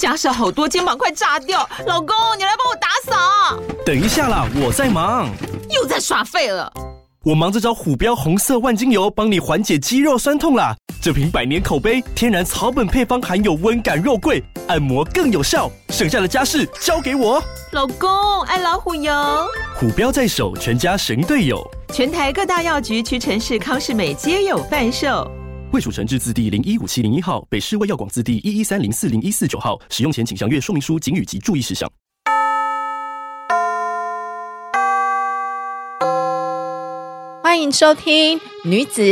家事好多，肩膀快炸掉。老公，你来帮我打扫。 等一下啦，我在忙。 又在耍废了。 我忙着找虎标红色万金油，帮你缓解肌肉酸痛啦。这瓶100年口碑，天然草本配方，含有温感肉桂，按摩更有效。剩下的家事交给我。 老公，爱老虎油。 虎标在手，全家神队友。 全台各大药局、屈臣氏、康是美皆有贩售。 卫署成字字第015701号，北市卫药广字第113040149号。使用前请详阅说明书、警语及注意事项。 欢迎收听女子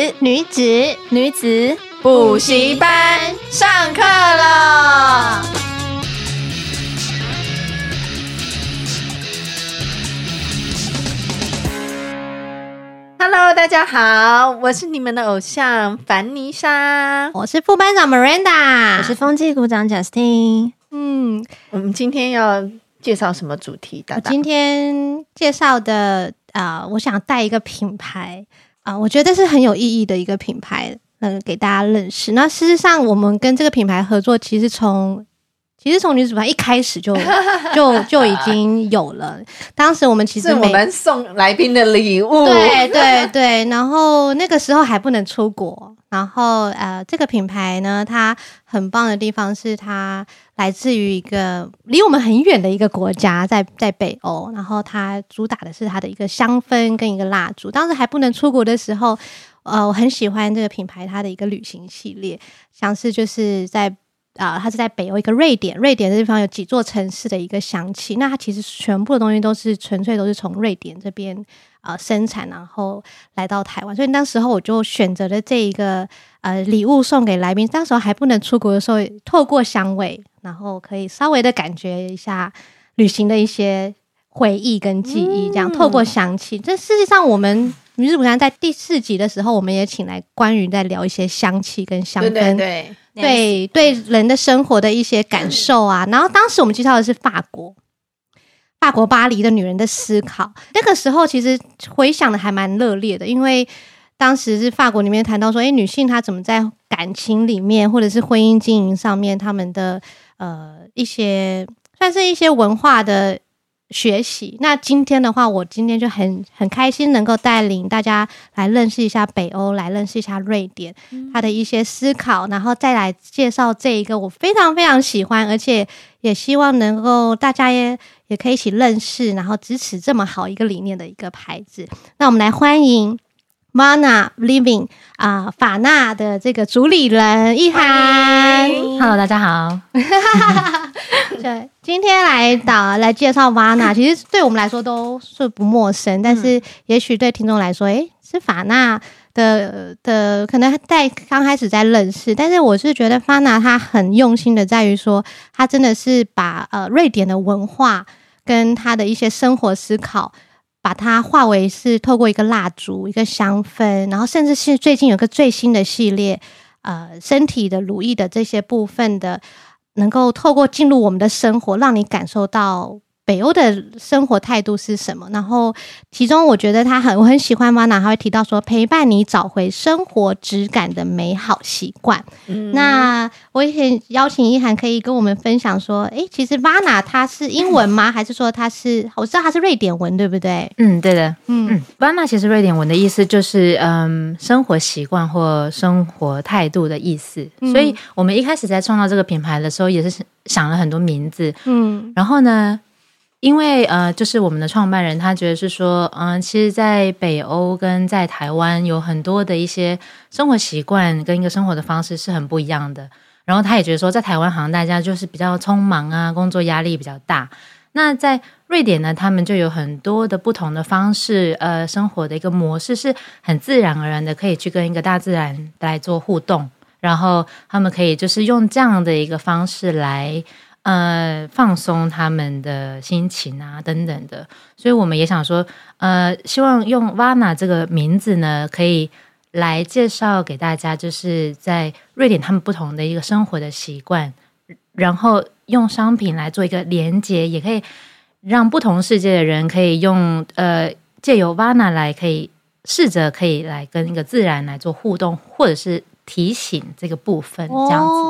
补习班上课了。Hello， 大家好，我是你们的偶像凡妮莎， 我是副班长 Miranda， 我是风纪股长 Justin。 我们今天要介绍什么主题？ 我今天介绍的我想带一个品牌我觉得是很有意义的一个品牌，给大家认识。那事实上，我们跟这个品牌合作，其实从女子品牌一开始就已经有了。当时我们其实是我们送来宾的礼物， 对。然后那个时候还不能出国。然后这个品牌呢，它很棒的地方是它来自于一个离我们很远的一个国家，在北欧。然后它主打的是它的一个香氛跟一个蜡烛。当时还不能出国的时候，我很喜欢这个品牌它的一个旅行系列，像是就是它是在北欧一个瑞典这地方有几座城市的一个香气。那它其实全部的东西都是纯粹都是从瑞典这边生产，然后来到台湾。所以那时候我就选择了这一个礼物送给来宾。当时候还不能出国的时候，透过香味，然后可以稍微的感觉一下旅行的一些回忆跟记忆，这样透过香气。这事实上我们女子补习班在第4集的时候，我们也请来关于在聊一些香气跟香氛，对人的生活的一些感受啊。然后当时我们介绍的是法国巴黎的女人的思考。那个时候其实回想的还蛮热烈的，因为当时是法国里面谈到说，女性她怎么在感情里面或者是婚姻经营上面，她们的一些算是一些文化的学习。那今天的话，我今天就很开心能够带领大家来认识一下北欧，来认识一下瑞典，它的一些思考，然后再来介绍这一个我非常非常喜欢，而且也希望能够大家也可以一起认识，然后支持这么好一个理念的一个牌子。那我们来欢迎 Vana Living 法纳的这个主理人一涵。 Hello， 大家好。 对，今天来介绍 Vana， 其实对我们来说都是不陌生，但是也许对听众来说，是法纳的可能在刚开始在认识。但是我是觉得 Vana 他很用心的在于说，他真的是把瑞典的文化跟他的一些生活思考，把它化为是透过一个蜡烛、一个香氛，然后甚至是最近有个最新的系列，身体的乳液的这些部分的，能够透过进入我们的生活，让你感受到北欧的生活态度是什么。然后其中我觉得我很喜欢 Vana， 他会提到说陪伴你找回生活质感的美好习惯。那我也邀请一涵可以跟我们分享说，其实 Vana 它是英文吗？还是说我知道它是瑞典文，对不对？ 对的。Vana 其实瑞典文的意思就是生活习惯或生活态度的意思。所以我们一开始在创造这个品牌的时候，也是想了很多名字。然后呢，因为就是我们的创办人他觉得是说其实在北欧跟在台湾有很多的一些生活习惯跟一个生活的方式是很不一样的。然后他也觉得说在台湾好像大家就是比较匆忙啊，工作压力比较大。那在瑞典呢，他们就有很多的不同的方式，生活的一个模式是很自然而然的可以去跟一个大自然来做互动，然后他们可以就是用这样的一个方式来放松他们的心情啊等等的。所以我们也想说希望用 Vana 这个名字呢，可以来介绍给大家，就是在瑞典他们不同的一个生活的习惯，然后用商品来做一个连结，也可以让不同世界的人可以用借由 Vana 来可以试着可以来跟一个自然来做互动，或者是提醒这个部分这样子。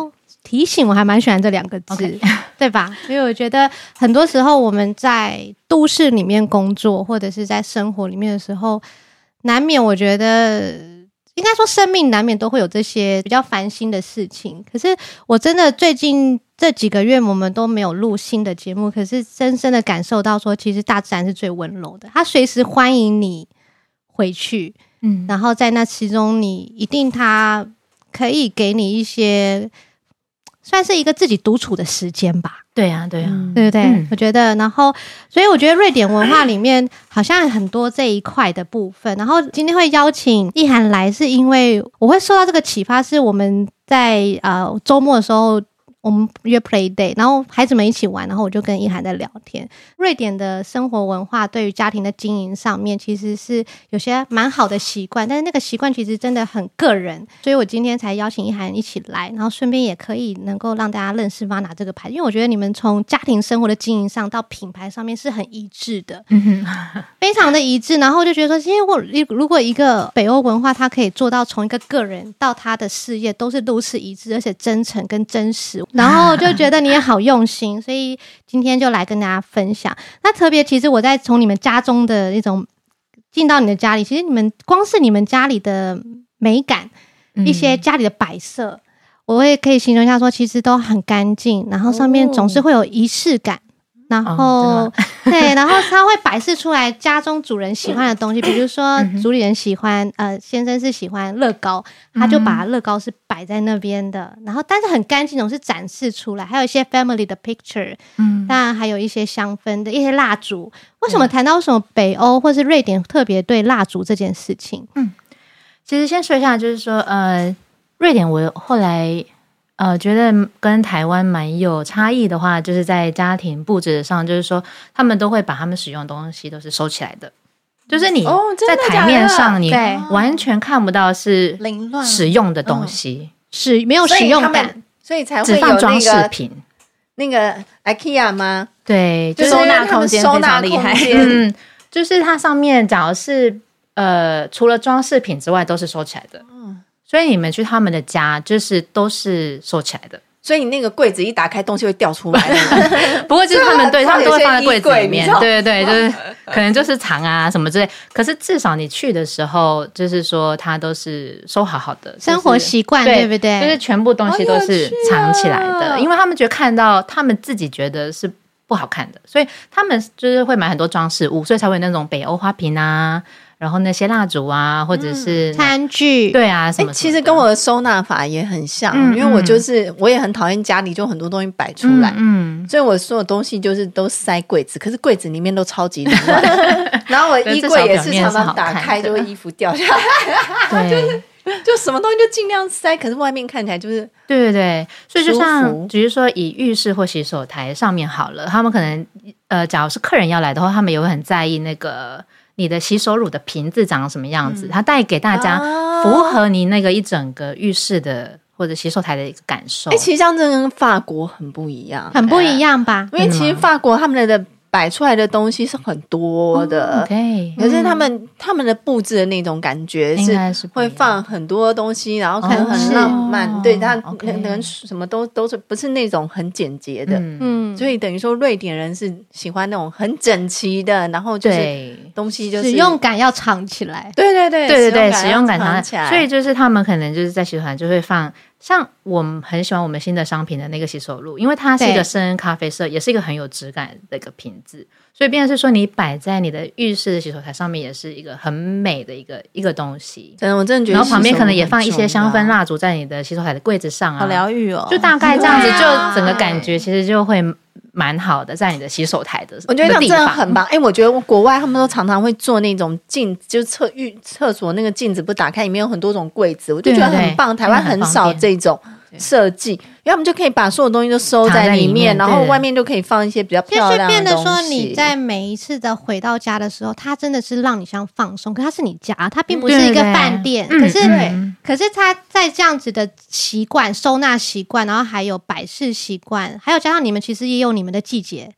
提醒，我还蛮喜欢这2个字，okay. 对吧？所以我觉得很多时候我们在都市里面工作，或者是在生活里面的时候，难免我觉得应该说生命难免都会有这些比较烦心的事情。可是我真的最近这几个月我们都没有录新的节目，可是深深的感受到说，其实大自然是最温柔的，它随时欢迎你回去，然后在那其中你一定它可以给你一些算是一个自己独处的时间吧。 对啊对不对，我觉得，然后所以我觉得瑞典文化里面好像很多这一块的部分。然后今天会邀请意涵来，是因为我会受到这个启发，是我们在周末的时候我们约 play day， 然后孩子们一起玩，然后我就跟意涵在聊天。瑞典的生活文化对于家庭的经营上面其实是有些蛮好的习惯，但是那个习惯其实真的很个人，所以我今天才邀请意涵一起来，然后顺便也可以能够让大家认识 Vana 这个牌，因为我觉得你们从家庭生活的经营上到品牌上面是很一致的，非常的一致。然后就觉得说，因为如果一个北欧文化它可以做到从一个个人到他的事业都是如此一致，而且真诚跟真实，然后就觉得你也好用心，所以今天就来跟大家分享。那特别其实我在从你们家中的那种进到你的家里，其实你们光是你们家里的美感，一些家里的摆设，我也可以形容一下说，其实都很干净，然后上面总是会有仪式感，然后对，然后它会摆设出来家中主人喜欢的东西，比如说主理人喜欢先生是喜欢乐高，他就把乐高是摆在那边的，然后但是很干净，总是展示出来，还有一些 family 的 picture，当然还有一些香氛的一些蜡烛。为什么谈到为什么北欧或是瑞典特别对蜡烛这件事情？ 其实先说一下，就是说瑞典我后来觉得跟台湾蛮有差异的话，就是在家庭布置上，就是说他们都会把他们使用的东西都是收起来的，就是你在台面上你完全看不到是使用的东西， 没有使用感， 所以才会有只放装饰品。 那个 IKEA 吗？ 对， 就是收纳空间非常厉害。 就是它上面假如是除了装饰品之外都是收起来的。所以你们去他们的家就是都是收起来的， 所以你那个柜子一打开东西会掉出来不过就是他们他们都会放在柜子里面，对对对，就是可能就是藏啊什么之类，可是至少你去的时候就是说它都是收好好的， 生活习惯，对不对？ 就是全部东西都是藏起来的，因为他们觉得看到他们自己觉得是不好看的，所以他们就是会买很多装饰物，所以才会有那种北欧花瓶啊，然后那些蜡烛啊，或者是餐具， 对啊，什么其实跟我的收纳法也很像，因为我也很讨厌家里就很多东西摆出来，所以我所有东西就是都塞柜子，可是柜子里面都超级凌乱，然后我衣柜也是常常打开就会衣服掉下来，就什么东西就尽量塞，可是外面看起来就是对对对，所以就像比如说以浴室或洗手台上面好了，他们可能假如是客人要来的话，他们也会很在意那个你的洗手乳的瓶子长什么样子，它带给大家符合你那个一整个浴室的或者洗手台的一个感受。 其实这样跟法国很不一样， 很不一样吧？ 因为其实法国他们的摆出来的东西是很多的，可是他们的布置的那种感觉是会放很多东西，然后可能很浪漫，对，它可能什么都是不是那种很简洁的，所以等于说瑞典人是喜欢那种很整齐的，然后就是东西就是使用感要藏起来， 对对对对对对，使用感藏起来，所以就是他们可能就是在洗手台就会放。像我们很喜欢我们新的商品的那个洗手露，因为它是一个深恩咖啡色，也是一个很有质感的一个瓶子，所以变成是说你摆在你的浴室的洗手台上面也是一个很美的一个东西。 真的，我真的觉得。 然后旁边可能也放一些香氛蜡烛在你的洗手台的柜子上啊， 好疗愈哦。 就大概这样子，就整个感觉其实就会蛮好的，在你的洗手台的， 我觉得这样真的很棒。我觉得国外他们都常常会做那种镜，就是厕所那个镜子不打开，里面有很多种柜子，我就觉得很棒。台湾很少这种设计，因为他们就可以把所有东西都收在里面，然后外面就可以放一些比较漂亮的东西。 变得说你在每一次的回到家的时候，它真的是让你像放松，可它是你家，它并不是一个饭店。可是它在这样子的习惯、收纳习惯，然后还有摆饰习惯，还有加上你们其实也有你们的季节。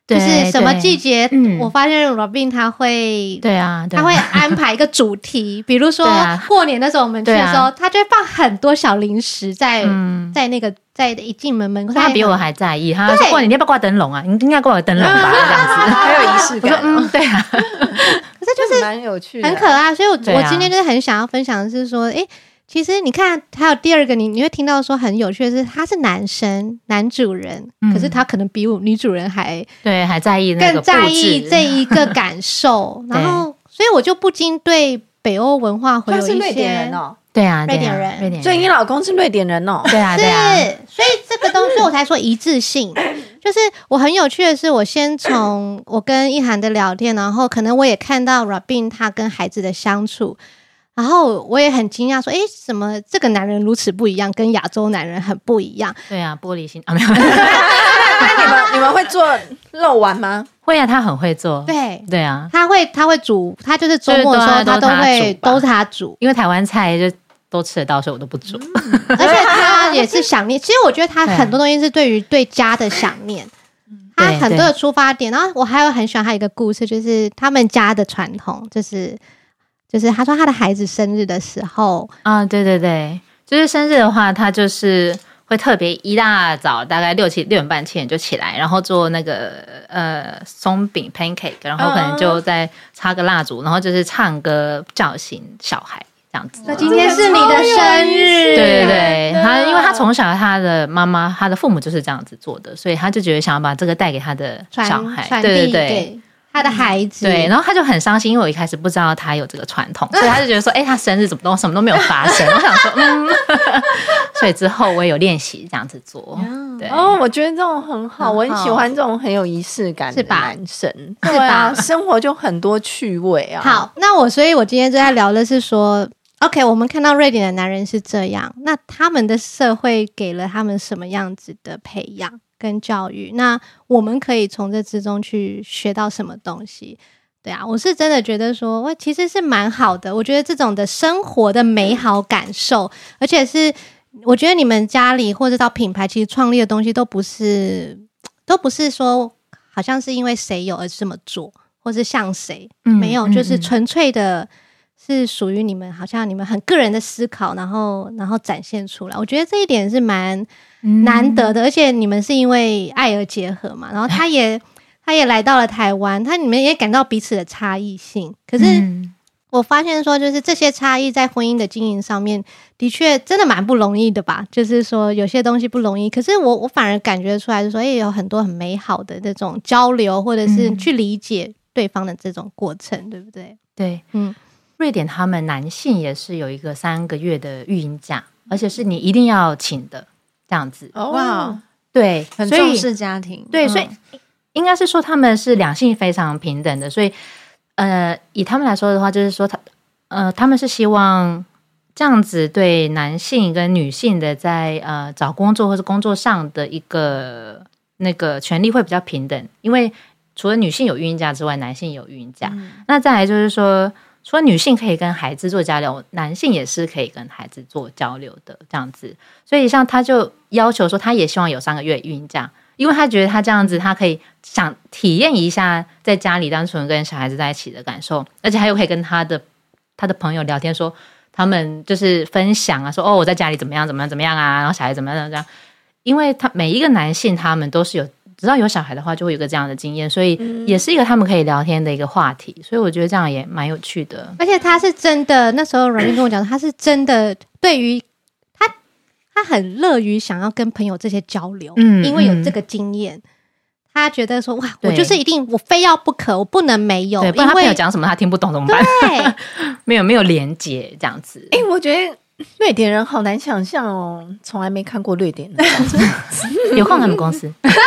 就是什么季节，我发现 Robin 他会他会安排一个主题，比如说过年的时候我们去的时候，他就会放很多小零食在那个在一进门口， 他比我还在意，他说过年你要不要挂灯笼啊？你应该挂个灯笼吧，这样子还有仪式感。 对啊， 可是就是蛮有趣的， 很可爱。所以我今天就是很想要分享的是说，其实你看，还有第二个，你会听到说很有趣的是，他是男主人，可是他可能比我女主人还在意那个更在意这一个感受，然后所以我就不禁对北欧文化会有一些。 他是瑞典人哦， 对啊， 瑞典人， 所以你老公是瑞典人哦， 对啊， 是，所以这个东西我才说一致性。就是我很有趣的是，我先从我跟一涵的聊天，然后可能我也看到 Robin 他跟孩子的相处。然后我也很惊讶说怎么这个男人如此不一样，跟亚洲男人很不一样。 对啊，玻璃心啊，没有。 那你们会做肉丸吗？ 会啊，他很会做。对啊， 他会煮，他就是周末的时候他都是他煮， 因为台湾菜就都吃得到，所以我都不煮。 而且他也是想念，其实我觉得他很多东西是对家的想念。他很多的出发点，然后我还有很喜欢他一个故事，就是他们家的传统，就是他说他的孩子生日的时候对，就是生日的话，他就是会特别一大早大概6点半7点就起来，然后做那个松饼 pancake， 然后可能就再插个蜡烛，然后就是唱歌叫醒小孩这样子。 那今天是你的生日， 对，因为他从小他的妈妈他的父母就是这样子做的，所以他就觉得想要把这个带给他的小孩， 对。他的孩子对，然后他就很伤心，因为我一开始不知道他有这个传统，所以他就觉得说，他生日什么都没有发生。我想说，所以之后我也有练习这样子做。对我觉得这种很好，我很喜欢这种很有仪式感的男生， 是吧？ 生活就很多趣味啊。 好，所以我今天就在聊的是说 ，OK， 我们看到瑞典的男人是这样，那他们的社会给了他们什么样子的培养？跟教育，那我们可以从这之中去学到什么东西？对啊，我是真的觉得说，其实是蛮好的。我觉得这种的生活的美好感受，而且是我觉得你们家里或者到品牌，其实创立的东西都不是说好像是因为谁有而这么做，或是像谁，没有，就是纯粹的是属于你们，好像你们很个人的思考，然后展现出来。我觉得这一点是蛮难得的，而且你们是因为爱而结合嘛，然后他也来到了台湾，你们也感到彼此的差异性。可是我发现说，就是这些差异在婚姻的经营上面，的确真的蛮不容易的吧。就是说有些东西不容易，可是我反而感觉出来，就是说有很多很美好的这种交流，或者是去理解对方的这种过程，对不对？ 对，瑞典他们男性也是有一个3个月的育婴假，而且是你一定要请的。这样子哇， 对， 很重视家庭， 对，所以应该是说他们是两性非常平等的，所以以他们来说的话，就是说他们是希望这样子对男性跟女性的在找工作或是工作上的一个那个权利会比较平等，因为除了女性有育婴假之外，男性有育婴假，那再来就是说。除了女性可以跟孩子做交流，男性也是可以跟孩子做交流的这样子。所以像他就要求说，他也希望有3个月育婴假，因为他觉得他这样子，他可以想体验一下在家里单纯跟小孩子在一起的感受，而且还有可以跟他的朋友聊天，说他们就是分享啊，说我在家里怎么样怎么样啊，然后小孩怎么样怎么样。因为他每一个男性他们都是只要有小孩的话，就会有个这样的经验，所以也是一个他们可以聊天的一个话题，所以我觉得这样也蛮有趣的。 而且他是真的，那时候阮玲跟我讲，他是真的对于他很乐于想要跟朋友这些交流，因为有这个经验，他觉得说哇，我就是一定我非要不可，我不能没有， 对，不然他朋友讲什么他听不懂怎么办？ 对， 没有连结这样子。 我觉得。瑞典人好难想象哦，从来没看过瑞典人。 有空他们公司。对，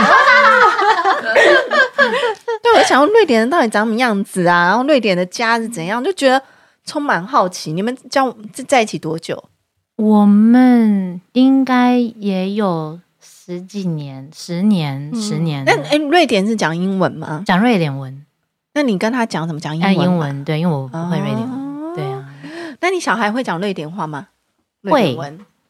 我想说瑞典人到底长什么样子啊？然后瑞典的家是怎样？就觉得充满好奇。你们在一起多久？ 我们应该也有10几年，10年。 那瑞典是讲英文吗？ 讲瑞典文。 那你跟他讲什么？讲英文？ 英文，对，因为我不会瑞典文。对啊。 那你小孩会讲瑞典话吗？ 会，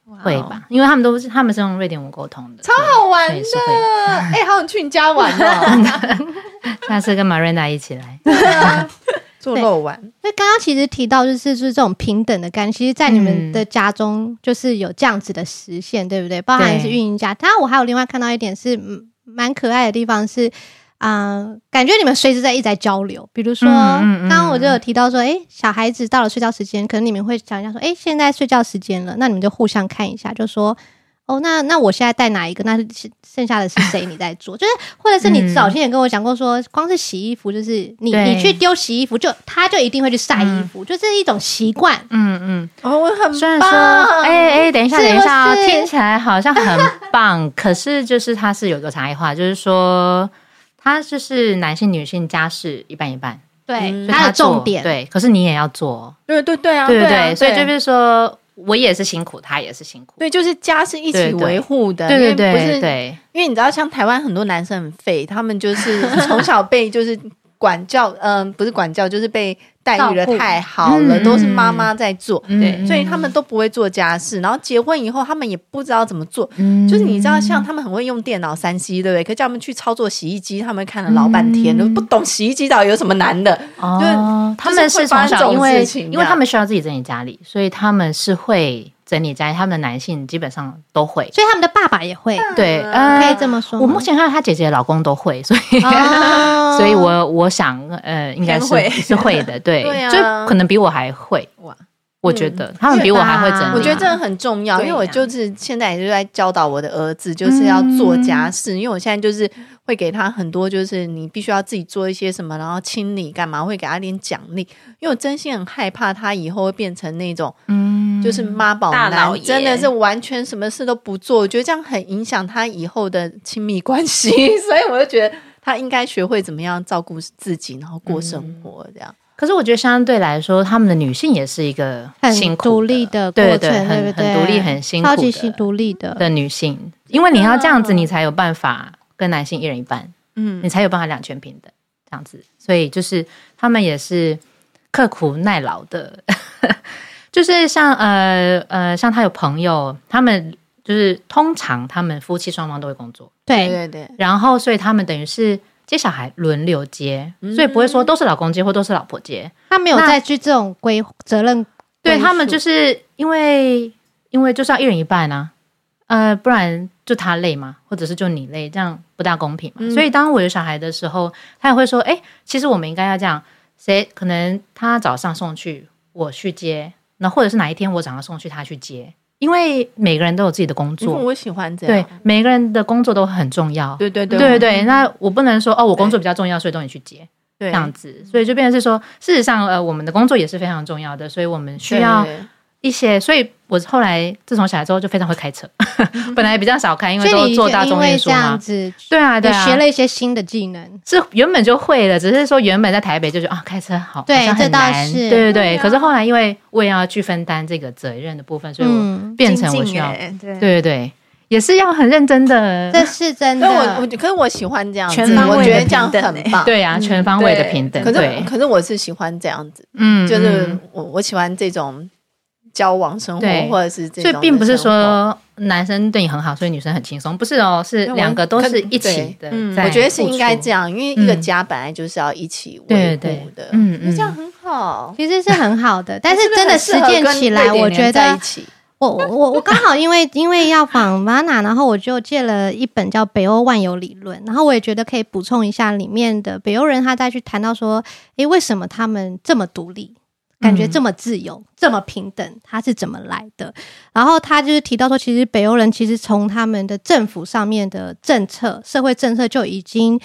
会吧，因为他们是用瑞典文沟通的， 超好玩的。好想去你家玩哦！ 下次跟 Miranda 一起来做肉丸。 所以刚刚其实提到就是这种平等的概念，其实在你们的家中就是有这样子的实现，对不对？包含是运营家。当然我还有另外看到一点是蛮可爱的地方是感觉你们随时一直在交流。比如说刚刚我就有提到说小孩子到了睡觉时间，可能你们会讲一下说现在睡觉时间了，那你们就互相看一下，就说那我现在带哪一个，那剩下的是谁你在做。就是或者是你早先也跟我讲过说光是洗衣服，就是你去丢洗衣服他就一定会去晒衣服，就是一种习惯。 我很虽然说等一下听起来好像很棒可是就是它是有一个差异化，就是说它就是男性女性家事一半一半， 对，它的重点对，可是你也要做， 对啊， 对，所以就是说我也是辛苦，他也是辛苦， 对，就是家是一起维护的， 对， 因为你知道，像台湾很多男生很废，他们就是从小被就是管教，不是管教，就是被待遇的太好了，都是妈妈在做，对，所以他们都不会做家事，然后结婚以后他们也不知道怎么做，就是你知道，像他们很会用电脑3C，对不对？可叫他们去操作洗衣机，他们看了老半天，都不懂洗衣机到底有什么难的。 他们是从小因为他们需要自己整理家里，所以他们是会整理家里，他们的男性基本上都会， 所以他们的爸爸也会， 对， 可以这么说。 我目前看到他姐姐的老公都会，所以所以我想应该是会的，对，就可能比我还会哇。我觉得他们比我还会整理， 我觉得这个很重要，因为我就是现在也就在教导我的儿子，就是要做家事，因为我现在就是会给他很多，就是你必须要自己做一些什么，然后清理干嘛，会给他点奖励，因为我真心很害怕他以后会变成那种就是妈宝男，真的是完全什么事都不做，我觉得这样很影响他以后的亲密关系，所以我就觉得他应该学会怎么样照顾自己，然后过生活这样。 可是我觉得相对来说，他们的女性也是一个辛苦的很独立的过程， 对，很独立、很辛苦的， 超级独立的女性，因为你要这样子，你才有办法跟男性一人一半，你才有办法两全平等这样子。所以就是他们也是刻苦耐劳的，就是像像他有朋友，他们就是通常他们夫妻双方都会工作， 对， 然后所以他们等于是接小孩轮流接，所以不会说都是老公接或都是老婆接， 他没有再去这种责任。 对，他们就是因为就是要一人一半啊，不然就他累嘛，或者是就你累，这样不大公平嘛。所以当我有小孩的时候，他也会说，其实我们应该要这样，谁可能他早上送去我去接，那或者是哪一天我早上送去他去接。因为每个人都有自己的工作， 我喜欢这样。 对，每个人的工作都很重要。对，那我不能说我工作比较重要，所以都你去接，这样子。所以就变成是说，事实上我们的工作也是非常重要的，所以我们需要一些。所以我后来自从小孩之后就非常会开车，本来比较少开，因为都做大众运输嘛。对啊， 你学了一些新的技能， 是原本就会了，只是说原本在台北就觉得开车好像很难，对。可是后来因为我也要去分担这个责任的部分，所以我变成我需要，对，也是要很认真的， 这是真的。 可是我喜欢这样子， 全方位的我觉得这样很棒。 对啊，全方位的平等。 可是我是喜欢这样子，就是我喜欢这种交往生活，或者是这种， 所以并不是说男生对你很好，所以女生很轻松，不是哦，是两个都是一起的。 我觉得是应该这样，因为一个家本来就是要一起维护的，那这样很好， 其实是很好的。但是真的实践起来，我觉得我刚好因为要访 Vana， 然后我就借了一本叫《北欧万有理论》，然后我也觉得可以补充一下里面的北欧人，他再去谈到说，为什么他们这么独立？感觉这么自由，这么平等，他是怎么来的？然后他就是提到说，其实北欧人其实从他们的政府上面的政策、社会政策就已经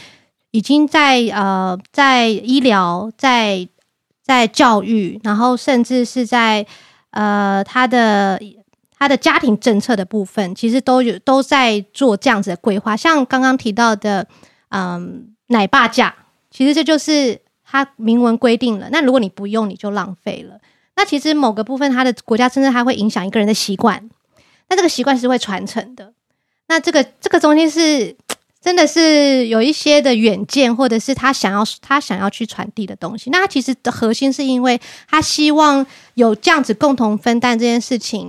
在医疗、在教育，然后甚至是在他的家庭政策的部分，其实都在做这样子的规划。像刚刚提到的，奶爸价，其实这就是它明文规定了，那如果你不用，你就浪费了。那其实某个部分，它的国家政策它会影响一个人的习惯，那这个习惯是会传承的。那这个东西是真的是有一些的远见，或者是他想要去传递的东西。那他其实的核心是因为他希望有这样子共同分担这件事情，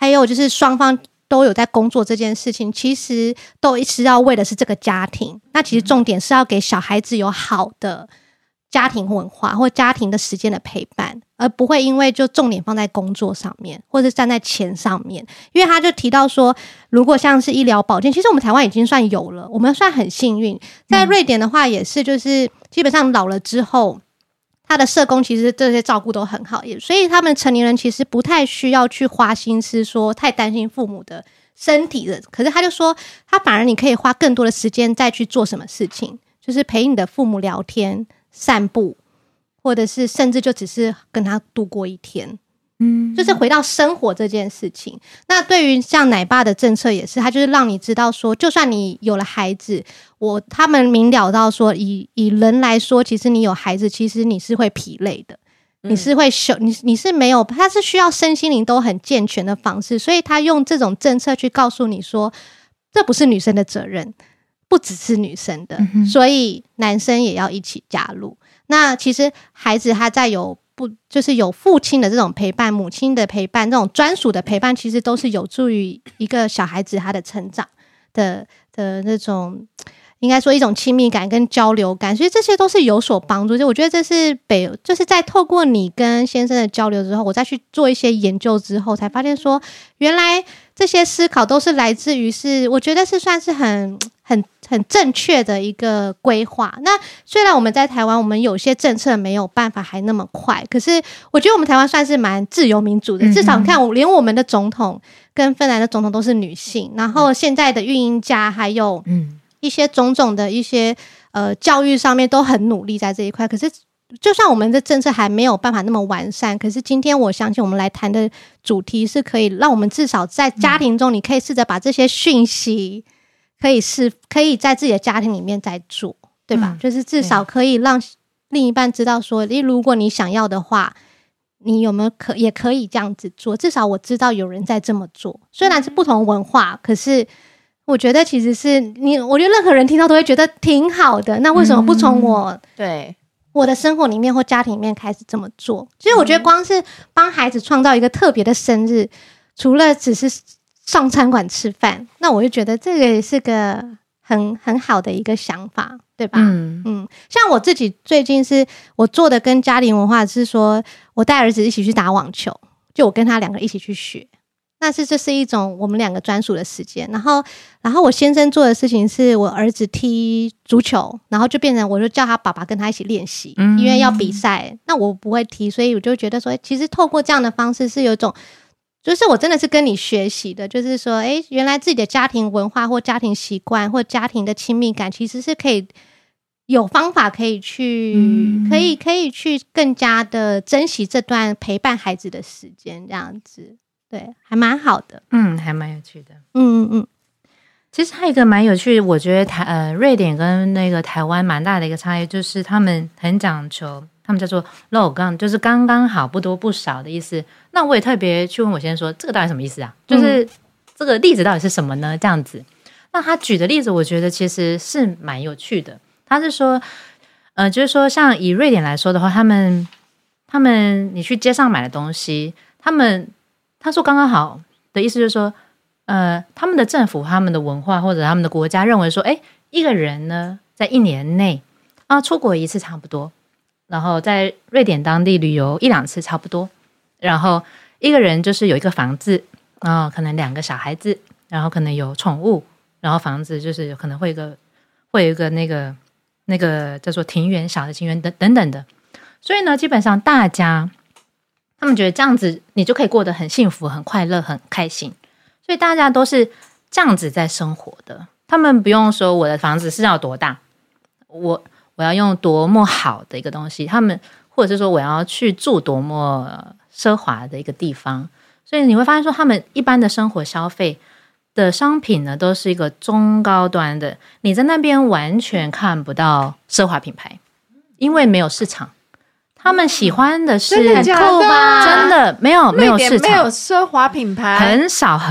还有就是双方都有在工作这件事情，其实都是要为的是这个家庭。那其实重点是要给小孩子有好的家庭文化或家庭的时间的陪伴，而不会因为就重点放在工作上面或者站在钱上面。因为他就提到说，如果像是医疗保健，其实我们台湾已经算有了，我们算很幸运。在瑞典的话也是，就是基本上老了之后他的社工其实这些照顾都很好，所以他们成年人其实不太需要去花心思说太担心父母的身体的。可是他就说他反而你可以花更多的时间再去做什么事情，就是陪你的父母聊天散步，或者是甚至就只是跟他度过一天，就是回到生活这件事情。那对于像奶爸的政策也是，他就是让你知道说，就算你有了孩子，他们明了到说，以人来说，其实你有孩子，其实你是会疲累的，你是会你是没有，他是需要身心灵都很健全的方式，所以他用这种政策去告诉你说，这不是女生的责任，不只是女生的，所以男生也要一起加入。那其实孩子他在就是有父亲的这种陪伴，母亲的陪伴，这种专属的陪伴，其实都是有助于一个小孩子他的成长的那种，应该说一种亲密感跟交流感，所以这些都是有所帮助。就我觉得这是就是在透过你跟先生的交流之后，我再去做一些研究之后，才发现说，原来这些思考都是来自于我觉得是算是很正确的一个规划。那虽然我们在台湾，我们有些政策没有办法还那么快，可是我觉得我们台湾算是蛮自由民主的，至少你看连我们的总统跟芬兰的总统都是女性，然后现在的育婴假还有一些种种的一些教育上面都很努力在这一块。可是就算我们的政策还没有办法那么完善，可是今天我相信我们来谈的主题是可以让我们至少在家庭中，你可以试着把这些讯息可以在自己的家庭里面再做，对吧？就是至少可以让另一半知道说，如果你想要的话，你有没有也可以这样子做，至少我知道有人在这么做。虽然是不同文化，可是我觉得其实是我觉得任何人听到都会觉得挺好的，那为什么不从我的生活里面或家庭里面开始这么做？其实我觉得光是帮孩子创造一个特别的生日，除了只是上餐馆吃饭，那我就觉得这个也是个很好的一个想法，对吧？像我自己最近是我做的跟家庭文化是说，我带儿子一起去打网球，就我跟他2个一起去学，那这是一种我们2个专属的时间。然后我先生做的事情是我儿子踢足球，然后就变成我就叫他爸爸跟他一起练习，因为要比赛，那我不会踢，所以我就觉得说，其实透过这样的方式是有一种，就是我真的是跟你学习的，就是说原来自己的家庭文化或家庭习惯或家庭的亲密感其实是可以有方法可以去可以去更加的珍惜这段陪伴孩子的时间，这样子，对，还蛮好的。 还蛮有趣的。其实还有一个蛮有趣，我觉得瑞典跟那个台湾蛮大的一个差异，就是他们很讲求，他们叫做 low 就是刚刚好，不多不少的意思。那我也特别去问我先生说，这个到底什么意思啊？就是这个例子到底是什么呢？这样子。那他举的例子，我觉得其实是蛮有趣的。他是说，就是说，像以瑞典来说的话，他们你去街上买的东西，他说刚刚好的意思就是说，他们的政府、他们的文化或者他们的国家认为说，一个人呢，在1年内出国1次差不多，然后在瑞典当地旅游1-2次差不多，然后一个人就是有一个房子，然后可能2个小孩子，然后可能有宠物，然后房子就是可能会有一个那个叫做庭园，小的庭园等等的。所以呢，基本上大家他们觉得这样子你就可以过得很幸福、很快乐、很开心，所以大家都是这样子在生活的。他们不用说我的房子是要多大，我要用多么好的一个东西，他们或者是说我要去住多么奢华的一个地方。所以你会发现说，他们一般的生活消费的商品呢，都是一个中高端的，你在那边完全看不到奢华品牌，因为没有市场。他们喜欢的是真的假的？ 真的没有市场， 没有奢华品牌， 很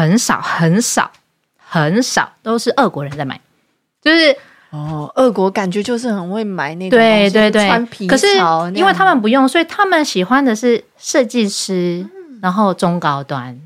少，都是俄国人在买，就是俄国感觉就是很会买那种对， 穿皮可是草， 因为他们不用，所以他们喜欢的是设计师，然后中高端。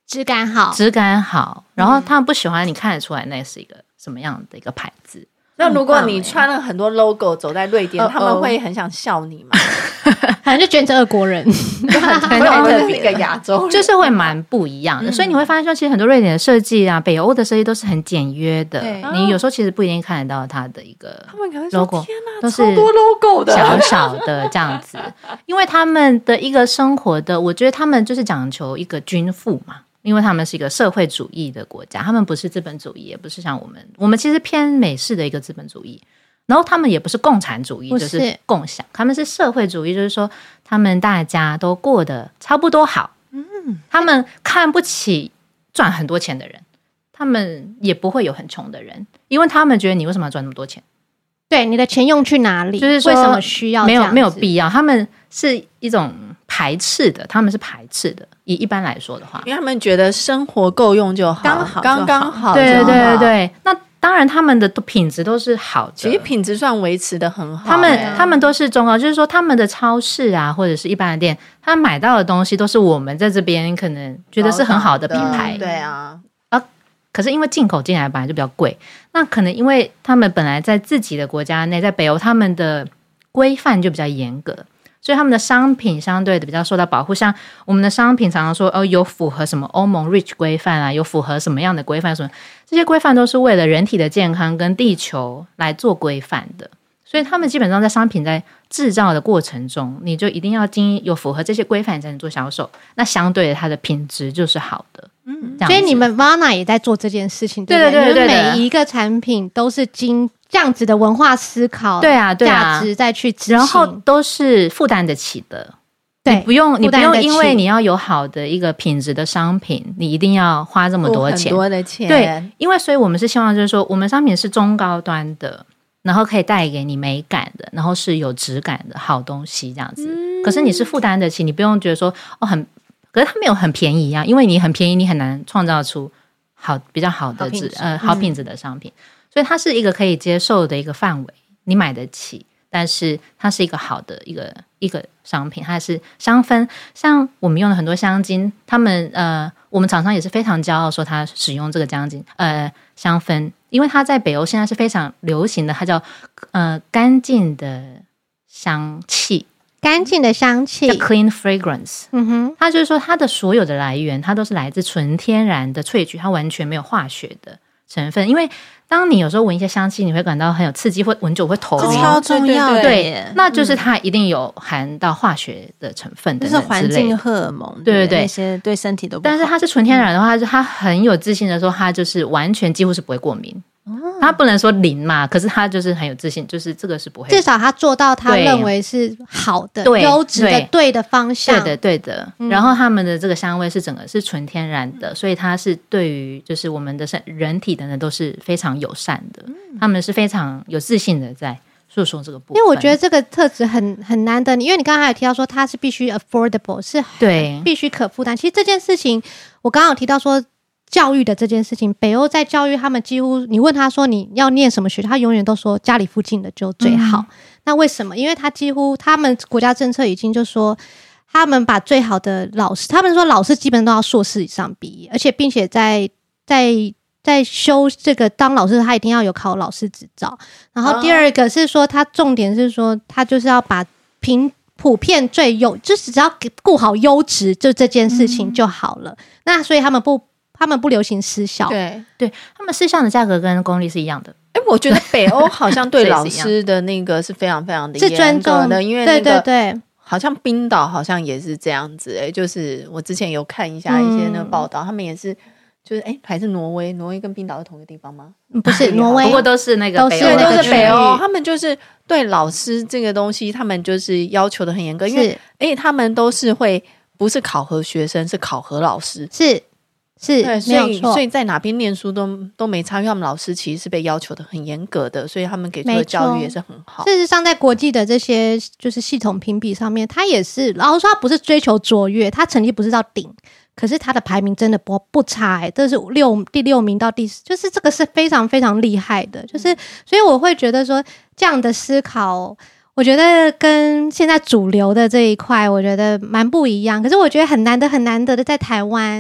质感好， 然后他们不喜欢你看得出来那是一个什么样的一个牌子。 那如果你穿了很多 logo 走在瑞典，他们会很想笑你吗？ 好像就觉得这俄国人很一个亚洲人， 就是会蛮不一样的。所以你会发现说，其实很多瑞典的设计啊，北欧的设计都是很简约的。你有时候其实不一定看得到它的一个 logo， 都是超多 logo 的， 小小的这样子。因为他们的一个生活的，我觉得他们就是讲求一个均富嘛。因为他们是一个社会主义的国家，他们不是资本主义，也不是像我们其实偏美式的一个资本主义，然后他们也不是共产主义，就是共享，他们是社会主义，就是说他们大家都过得差不多好，他们看不起赚很多钱的人，他们也不会有很穷的人，因为他们觉得你为什么要赚那么多钱？ 对，你的钱用去哪里？就是说为什么需要这样子？ 没有必要，他们是一种排斥的，他们是排斥的。以一般来说的话， 因为他们觉得生活够用就好，刚刚好。 对。那当然，他们的品质都是好的， 其实品质算维持的很好。 他们都是中高，就是说他们的超市啊，或者是一般的店，他们买到的东西都是我们在这边可能觉得是很好的品牌。 对啊。 可是因为进口进来本来就比较贵，那可能因为他们本来在自己的国家内，在北欧他们的规范就比较严格，所以他们的商品相对的比较受到保护。像我们的商品常常说有符合什么欧盟 REACH 规范啊，有符合什么样的规范，什么这些规范都是为了人体的健康跟地球来做规范的。所以他们基本上在商品在制造的过程中，你就一定要有符合这些规范才能做销售，那相对的它的品质就是好的。 所以你们 Vana 也在做这件事情，对，每一个产品都是经这样子的文化思考， 对啊， 价值再去执行， 然后都是负担得起的。对，你不用因为你要有好的一个品质的商品，你一定要花这么多钱， 很多的钱。 对，因为所以我们是希望就是说，我们商品是中高端的，然后可以带给你美感的，然后是有质感的好东西这样子。可是你是负担得起，你不用觉得说可是它没有很便宜啊，因为你很便宜，你很难创造出比较好的好品质的商品，所以它是一个可以接受的一个范围，你买得起，但是它是一个好的一个商品，它是香氛，像我们用了很多香精，我们厂商也是非常骄傲说它使用这个香氛，因为它在北欧现在是非常流行的，它叫干净的香气。 干净的香气 clean fragrance， 它就是说它的所有的来源，它都是来自纯天然的萃取，它完全没有化学的成分。因为当你有时候闻一些香气，你会感到很有刺激，或闻久会头晕， 超重要的。 对，那就是它一定有含到化学的成分的， 就是环境荷尔蒙， 对， 那些对身体都不好。 但是它是纯天然的话，它很有自信的说，它就是完全几乎是不会过敏。他不能说零嘛，可是他就是很有自信，就是这个是不会， 至少他做到他认为是好的、优质的、对的方向。 对的。然后他们的这个香味是整个是纯天然的，所以它是对于就是我们的人体的人都是非常友善的。他们是非常有自信的在诉说这个部分。 因为我觉得这个特质很难得，因为你刚才有提到说它是必须 affordable， 是必须可负担。其实这件事情，我刚刚有提到说。教育的这件事情，北欧在教育他们几乎，你问他说你要念什么学，他永远都说家里附近的就最好。那为什么？因为他们国家政策已经就说，他们把最好的老师，他们说老师基本都要硕士以上毕业，而且并且在修这个当老师，他一定要有考老师执照。然后第二个是说，他重点是说，他就是要把普遍最就是只要顾好优质，就这件事情就好了。那所以他们不流行私校， 对，他们私校的价格跟公立是一样的。 我觉得北欧好像对老师的那个是非常非常的严格的，因为那个对， 好像冰岛好像也是这样子。就是我之前有看一下一些那个报道，他们也是就是还是挪威跟冰岛是同一个地方吗？ 不是挪威， 不过都是那个都是北欧，他们就是对老师这个东西，他们就是要求的很严格，因为他们都是会不是考核学生，是考核老师， 是，没有错。 所以在哪边念书都没差，因为他们老师其实是被要求的很严格的，所以他们给出的教育也是很好。 事实上，在国际的这些就是系统评比上面，他也是，然后说他不是追求卓越，他成绩不是到顶，可是他的排名真的不差这是第6名到第10，就是这个是非常非常厉害的，就是所以我会觉得说这样的思考。我觉得跟现在主流的这一块，我觉得蛮不一样。可是我觉得很难得的，在台湾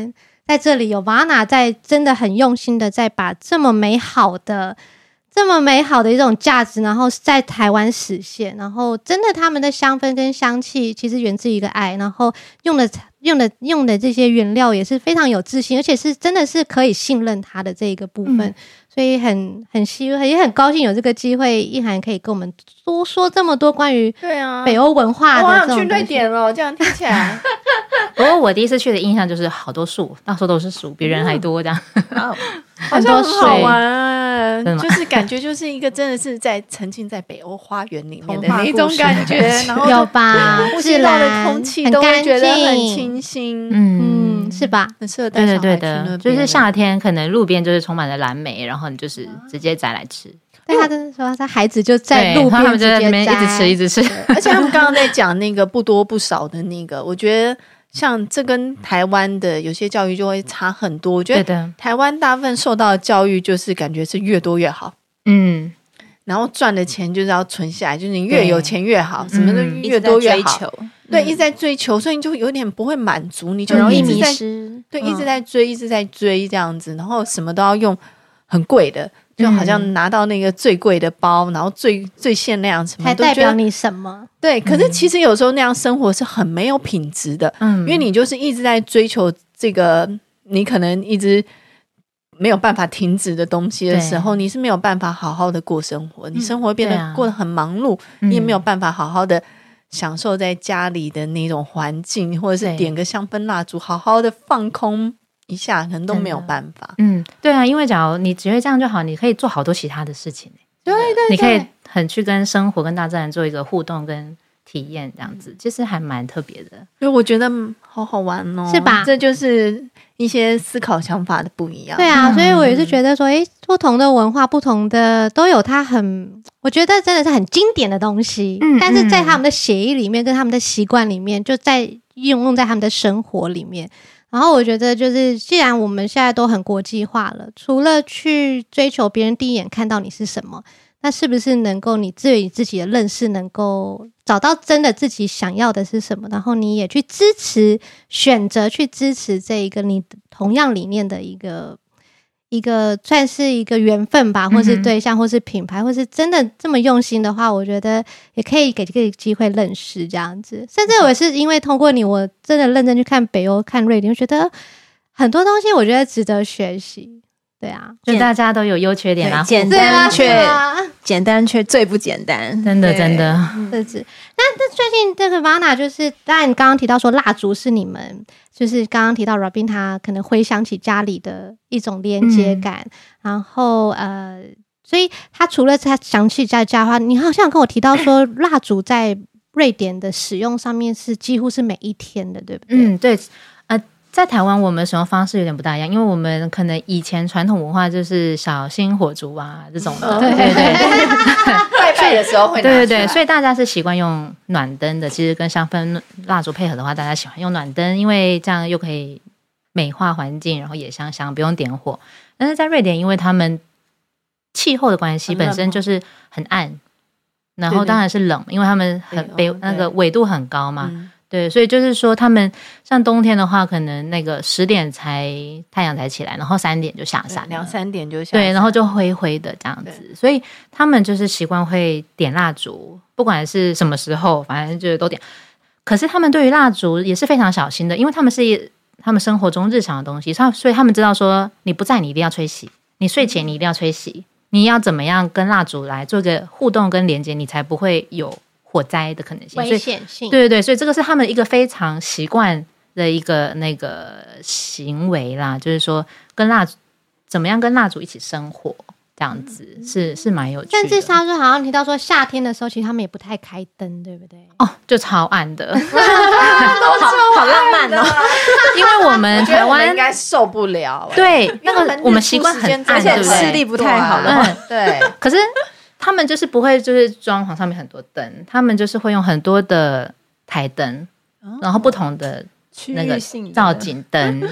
在这里有 Vana 在真的很用心的在把这么美好的一种价值，然后在台湾实现，然后真的他们的香氛跟香气其实源自于一个爱，然后用的这些原料也是非常有自信，而且是真的是可以信任它的这一个部分，所以也很高兴有这个机会，意涵可以跟我们多说这么多关于北欧文化的这种。我想去瑞典了，这样听起来。 不过我第一次去的印象就是好多树，到处都是树，比人还多这样。 好像很好玩，就是感觉就是一个真的是在沉浸在北欧花园里面的那种感觉，然后有吧， 呼吸到的空气都会觉得很清新， 是吧？ 很适合带小孩去那边。 对，就是夏天可能路边就是充满了蓝莓，然后你就是直接摘来吃。 对，他就是说他孩子就在路边他们就在那边一直吃。 而且他们刚刚在讲那个不多不少的那个，我觉得像这跟台湾的有些教育就会差很多。我觉得台湾大部分受到的教育就是感觉是越多越好，然后赚的钱就是要存下来，就是你越有钱越好，什么都越多越好。对，一直在追求，所以你就有点不会满足，你就容易迷失。 对，一直在追这样子，然后什么都要用很贵的。就好像拿到那个最贵的包，然后最限量什么还代表你什么？ 对，可是其实有时候那样生活是很没有品质的，因为你就是一直在追求这个，你可能一直没有办法停止的东西的时候，你是没有办法好好的过生活，你生活变得过得很忙碌，你也没有办法好好的享受在家里的那种环境，或者是点个香氛蜡烛，好好的放空一下，可能都没有办法。 对啊，因为假如你只会这样就好，你可以做好多其他的事情。 对， 你可以很去跟生活跟大自然做一个互动跟体验，这样子其实还蛮特别的。 所以我觉得好好玩哦， 是吧？ 这就是一些思考想法的不一样。 对啊，所以我也是觉得说，不同的文化，不同的都有它我觉得真的是很经典的东西。但是在他们的血液里面，跟他们的习惯里面，就在用在他们的生活里面。然后我觉得就是既然我们现在都很国际化了，除了去追求别人第一眼看到你是什么，那是不是能够你对你自己的认识能够找到真的自己想要的是什么，然后你也去选择去支持这一个你同样理念的一个算是一个缘分吧，或是对象，或是品牌，或是真的这么用心的话，我觉得也可以给这个机会认识这样子。甚至我也是因为通过你，我真的认真去看北欧，看瑞典，我觉得很多东西我觉得值得学习。对啊， 就大家都有优缺点啊， 简单却最不简单， 真的。 那最近这个 Vana 就是当然你刚刚提到说蜡烛是你们就是刚刚提到 Robin 他可能回想起家里的一种连接感，然后所以他除了他想起家的话，你好像跟我提到说蜡烛在瑞典的使用上面是几乎是每一天的，对不对？ 对。在台湾我们使用方式有点不大一样，因为我们可能以前传统文化就是小心火烛啊这种的，对拜拜的时候会拿出来， 对，所以大家是习惯用暖灯的。其实跟香氛蜡烛配合的话，大家喜欢用暖灯，因为这样又可以美化环境，然后也香香，不用点火。但是在瑞典，因为他们气候的关系，本身就是很暗，然后当然是冷，因为他们那个纬度很高嘛。对，所以就是说他们像冬天的话，可能那个10点太阳才起来，然后3点就下山 ，2-3点就下山， 对，然后就灰灰的这样子。所以他们就是习惯会点蜡烛，不管是什么时候，反正就是都点。可是他们对于蜡烛也是非常小心的，因为他们是他们生活中日常的东西，所以他们知道说你不在，你一定要吹熄，你睡前你一定要吹熄，你要怎么样跟蜡烛来做一个互动跟连接，你才不会有火灾的可能性， 危险性。 对，所以这个是他们一个非常习惯的一个那个行为啦，就是说怎么样跟蜡烛一起生活，这样子是蛮有趣的。 甚至他说好像提到说夏天的时候，其实他们也不太开灯，对不对？ 就超暗的， 好浪漫哦。 因为我们台湾应该受不了， 对，那个我们习惯很暗， 而且视力不太好了， 对。 可是他们就是不会，就是装潢上面很多灯，他们就是会用很多的台灯，然后不同的那个造景灯，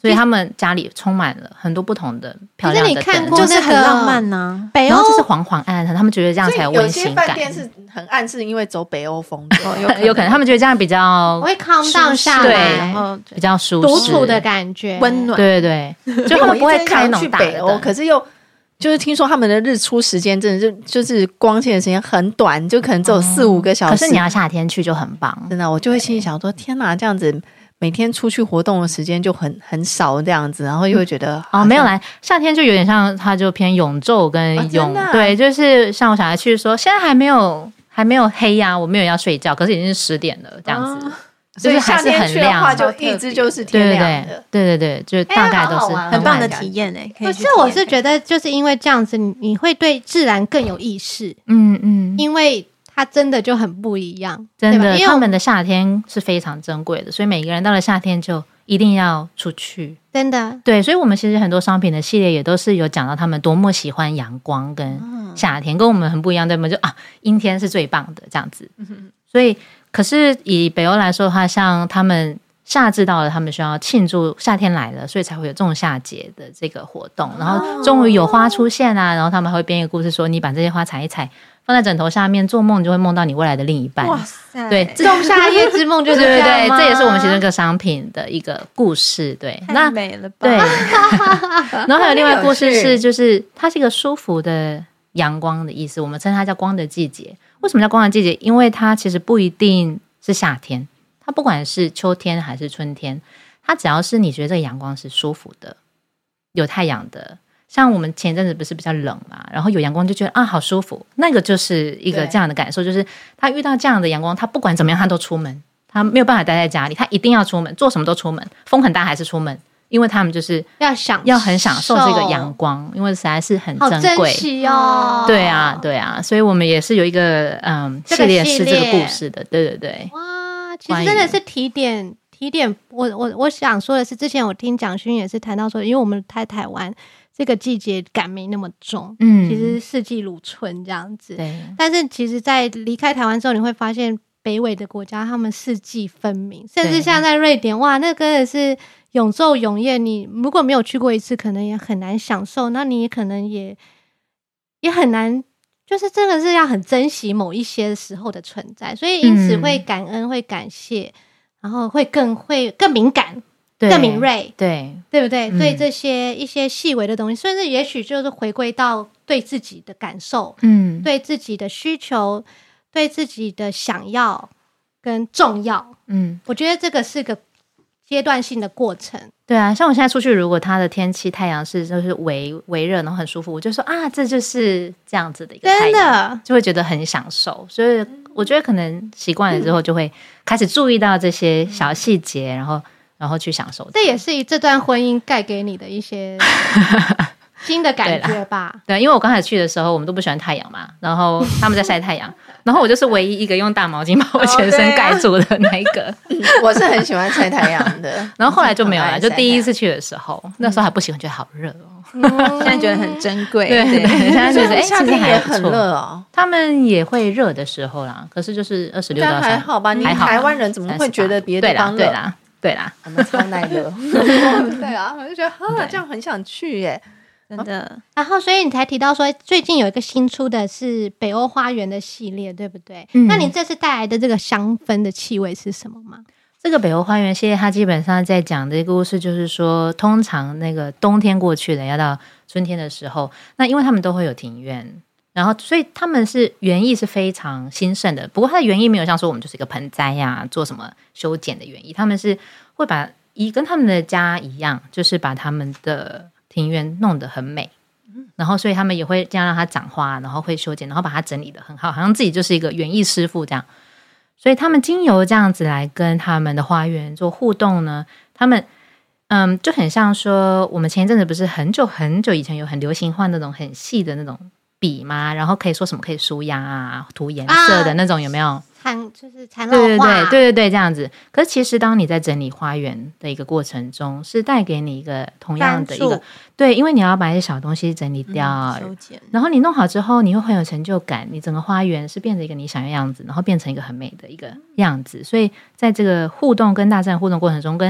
所以他们家里充满了很多不同的漂亮的灯。 可是你看过就是很浪漫呐， 北欧然后就是黄黄暗暗，他们觉得这样才有温馨感。 有些饭店是很暗，是因为走北欧风的， 有可能他们觉得这样比较会 calm down 下来， 然后比较舒适、 独处的感觉， 温暖。 对对对，就他们不会开那种大的北欧，可是又就是听说他们的日出时间真的就是光线的时间很短，就可能只有4-5个小时。 可是你要夏天去就很棒， 真的，我就会心里想说，天哪，这样子每天出去活动的时间就很少这样子，然后又会觉得没有啦，夏天就有点像，它就偏永昼跟对，就是像我小孩去说，现在还没有黑呀，我没有要睡觉，可是已经是10点了这样子。 所以夏天去的话，就一直就是天亮的， 对，就大概都是很棒的体验诶。 可是我是觉得，就是因为这样子，你会对自然更有意识。因为它真的就很不一样， 真的，他们的夏天是非常珍贵的，所以每个人到了夏天就一定要出去。 真的， 对，所以我们其实很多商品的系列也都是有讲到他们多么喜欢阳光跟夏天，跟我们很不一样，对吗？就阴天是最棒的这样子。所以可是以北欧来说的话，像他们夏至到了，他们需要庆祝夏天来了，所以才会有仲夏节的这个活动。然后终于有花出现啊，然后他们还会编一个故事说，你把这些花采一采，放在枕头下面，做梦你就会梦到你未来的另一半。 哇塞， 对， 仲夏夜之梦就是这样吗？ 对，这也是我们其中一个商品的一个故事。对， 太美了吧？ 对，然后还有另外故事是，就是它是一个舒服的阳光的意思，我们称它叫光的季节。为什么叫光的季节？因为它其实不一定是夏天，它不管是秋天还是春天，它只要是你觉得这个阳光是舒服的，有太阳的，像我们前一阵子不是比较冷嘛，然后有阳光就觉得好舒服，那个就是一个这样的感受，就是他遇到这样的阳光，他不管怎么样他都出门，他没有办法待在家里，他一定要出门，做什么都出门，风很大还是出门，因为他们就是要很享受这个阳光，因为实在是很珍贵， 好珍惜哦。 对啊，所以我们也是有一个系列是这个故事的，对。 哇，其实真的是提点。我想说的是，之前我听蒋勋也是谈到说，因为我们台湾这个季节感没那么重，其实四季如春这样子。对，但是其实，在离开台湾之后，你会发现北纬的国家他们四季分明，甚至像在瑞典，哇，那真的是永昼永夜。你如果没有去过一次，可能也很难享受，那你可能也很难。就是真的是要很珍惜某一些时候的存在，所以因此会感恩，会感谢。然后会更敏感，更敏锐，对不对？对这些一些细微的东西，甚至也许就是回归到对自己的感受，对自己的需求，对自己的想要跟重要，我觉得这个是个阶段性的过程。对啊，像我现在出去，如果它的天气太阳就是微热，然后很舒服，我就说这就是这样子的一个太阳，真的就会觉得很享受，所以。我觉得可能习惯了之后，就会开始注意到这些小细节，然后去享受。这也是这段婚姻带给你的一些新的感觉吧？对，因为我刚才去的时候，我们都不喜欢太阳嘛，然后他们在晒太阳，然后我就是唯一一个用大毛巾把我全身盖住的那一个。 我是很喜欢晒太阳的， 然后后来就没有了。就第一次去的时候，那时候还不喜欢，觉得好热哦。 现在觉得很珍贵， 对，现在觉得夏天也很热哦。 他们也会热的时候啦，可是就是26到30， 还好吧？你台湾人怎么会觉得别的地方热？ 对啦， 我们超耐热。对啊，我就觉得这样很想去耶，真的。 然后，所以你才提到说，最近有一个新出的是北欧花园的系列，对不对？那你这次带来的这个香氛的气味是什么吗？ 这个北欧花园系列，它基本上在讲的一个故事，就是说，通常那个冬天过去了，要到春天的时候，那因为他们都会有庭院，然后所以他们是园艺是非常兴盛的。不过它的园艺没有像说我们就是一个盆栽呀，做什么修剪的园艺，他们是会把跟他们的家一样，就是把他们的庭院弄得很美，然后所以他们也会这样让它长花，然后会修剪，然后把它整理得很好，好像自己就是一个园艺师傅这样。所以他们经由这样子来跟他们的花园做互动呢，他们就很像说，我们前一阵子不是很久很久以前有很流行画那种很细的那种笔吗？然后可以说什么可以舒压啊、涂颜色的那种，有没有？ 就是缠绕画， 对，这样子。可是其实当你在整理花园的一个过程中，是带给你一个同样的一个对，因为你要把一些小东西整理掉，然后你弄好之后，你会很有成就感，你整个花园是变成一个你想要的样子，然后变成一个很美的一个样子。所以在这个互动跟大自然互动过程中，跟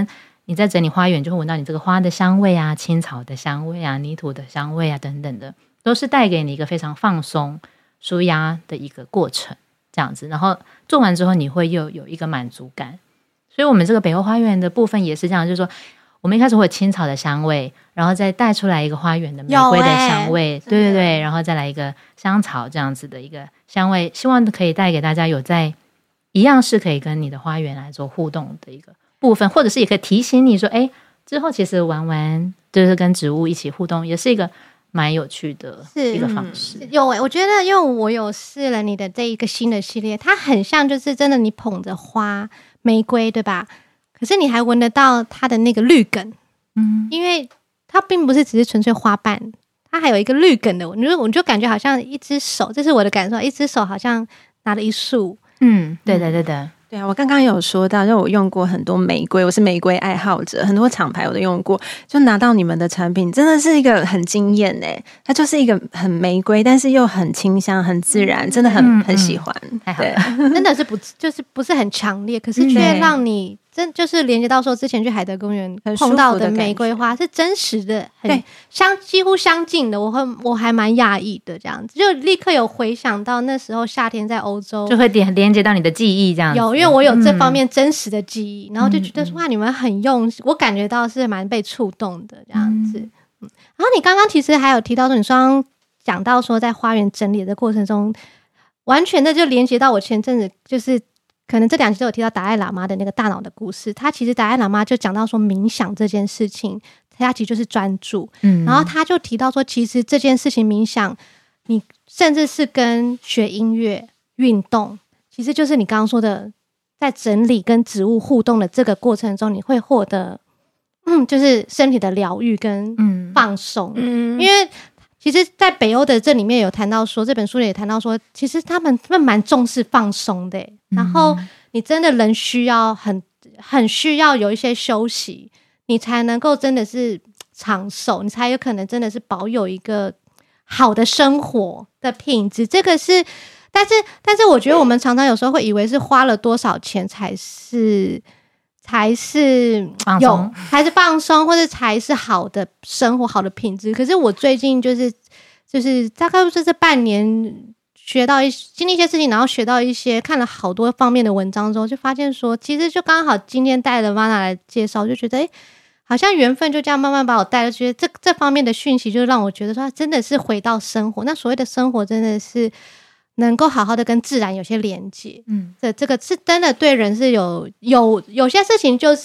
你在整理花园就会闻到你这个花的香味啊，青草的香味啊，泥土的香味啊等等的，都是带给你一个非常放松舒压的一个过程这样子，然后做完之后你会又有一个满足感。所以我们这个北欧花园的部分也是这样，就是说我们一开始会有青草的香味，然后再带出来一个花园的玫瑰的香味，对对对，然后再来一个香草这样子的一个香味，希望可以带给大家有在一样是可以跟你的花园来做互动的一个部分，或者是也可以提醒你说之后其实玩就是跟植物一起互动也是一个蛮有趣的一个方式。 我觉得因为我有试了你的这一个新的系列，它很像就是真的你捧着花玫瑰对吧，可是你还闻得到它的那个绿梗，因为它并不是只是纯粹花瓣，它还有一个绿梗的，我就感觉好像一只手，这是我的感受，一只手好像拿了一束。 对对对对对啊，我刚刚有说到，就我用过很多玫瑰，我是玫瑰爱好者，很多厂牌我都用过，就拿到你们的产品真的是一个很惊艳耶，它就是一个很玫瑰但是又很清香很自然，真的很喜欢。对， 真的是不是很强烈，可是却让你就是连接到说之前去海德公园碰到的玫瑰花是真实的，很几乎相近的，我还蛮讶异的，这样子就立刻有回想到那时候夏天在欧洲，就会连接到你的记忆这样子。 有，因为我有这方面真实的记忆，然后就觉得说哇，你们很用，我感觉到是蛮被触动的这样子。然后你刚刚其实还有提到说，你刚刚讲到说在花园整理的过程中，完全的就连接到我前阵子就是可能这2期都有提到达赖喇嘛的那个大脑的故事。他其实达赖喇嘛就讲到说冥想这件事情，他其实就是专注，然后他就提到说其实这件事情冥想你甚至是跟学音乐运动，其实就是你刚刚说的在整理跟植物互动的这个过程中，你会获得就是身体的疗愈跟放松。因为其实在北欧的这里面有谈到说，这本书里也谈到说其实他们蛮重视放松的，然后你真的人需要很需要有一些休息，你才能够真的是长寿，你才有可能真的是保有一个好的生活的品质。这个是但是我觉得我们常常有时候会以为是花了多少钱才是放松，或者才是好的生活好的品质。可是我最近就是大概是这半年经历一些事情，然后学到一些看了好多方面的文章之后，就发现说其实就刚好今天带了 Vana 来介绍，就觉得好像缘分就这样慢慢把我带了，觉得这方面的讯息就让我觉得说真的是回到生活。那所谓的生活真的是能够好好的跟自然有些连接，这个是真的对人是有些事情就是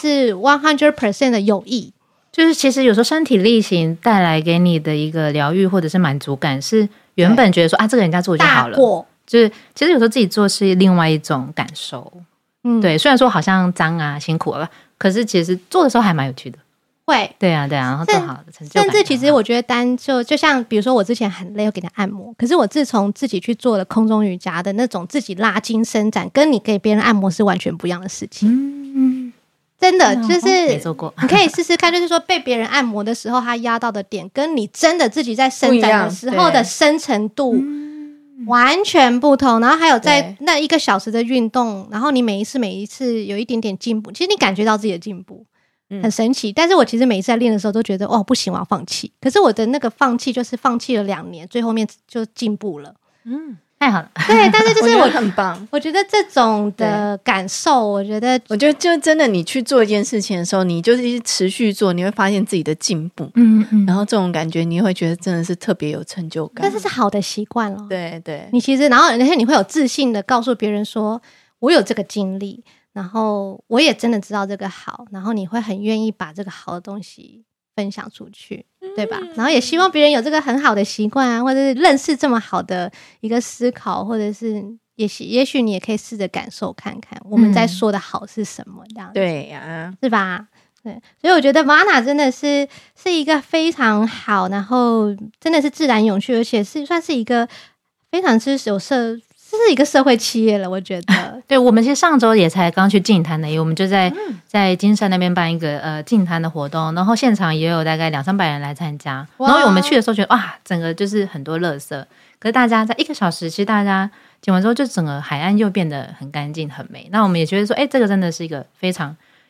100% 的有益， 就是其实有时候身体力行带来给你的一个疗愈或者是满足感，是原本觉得说这个人家做就好了，就是其实有时候自己做是另外一种感受。对，虽然说好像脏啊辛苦了，可是其实做的时候还蛮有趣的。 会， 对啊，然后做好的成就感。 甚至其实我觉得就像比如说我之前很累要给他按摩，可是我自从自己去做了空中瑜伽的那种自己拉筋伸展，跟你给别人按摩是完全不一样的事情。真的就是没做过， 你可以试试看，就是说被别人按摩的时候他压到的点，跟你真的自己在伸展的时候的深层度完全不同。然后还有在那1个小时的运动，然后你每一次有一点点进步，其实你感觉到自己的进步很神奇。但是我其实每一次在练的时候都觉得不行，我要放弃。可是我的那个放弃就是放弃了2年，最后面就进步了。 太好了。 对，但是就是我很棒。 我觉得这种的感受，我觉得就真的你去做一件事情的时候，你就是持续做，你会发现自己的进步。然后这种感觉你会觉得真的是特别有成就感。 但是好的习惯了。 对对， 你其实然后而且你会有自信的告诉别人说我有这个经历，然后我也真的知道这个好，然后你会很愿意把这个好的东西分享出去，对吧？然后也希望别人有这个很好的习惯啊，或者是认识这么好的一个思考，或者是也许你也可以试着感受看看我们在说的好是什么，这样子。 对呀， 是吧？对，所以我觉得 Vana 真的是一个非常好，然后真的是自然永续，而且算是一个非常是这是一个社会企业了，我觉得。 对，我们其实上周也才刚去净滩的，我们就在金山那边办一个净滩的活动，然后现场也有大概200-300人来参加。然后我们去的时候觉得哇，整个就是很多垃圾，可是大家在1个小时，其实大家捡完之后，就整个海岸又变得很干净很美。那我们也觉得说，这个真的是一个非常